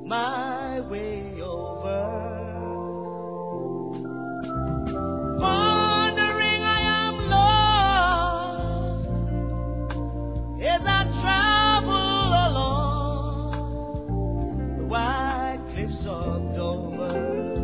my way over. Wondering I am lost as I travel along the white cliffs of Dover.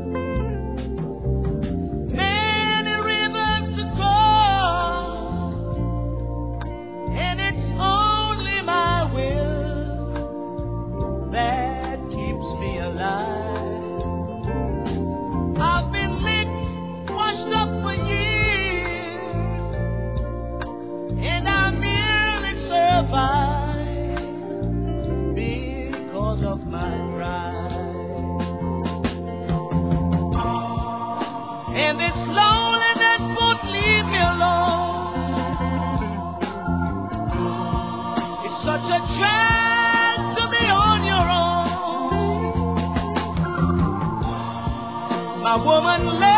Many rivers to cross, and it's only my will that keeps me alive. I've been licked, washed up for years, and I merely survive because of my pride. And this loneliness won't leave me alone. It's such a drag to be on your own. My woman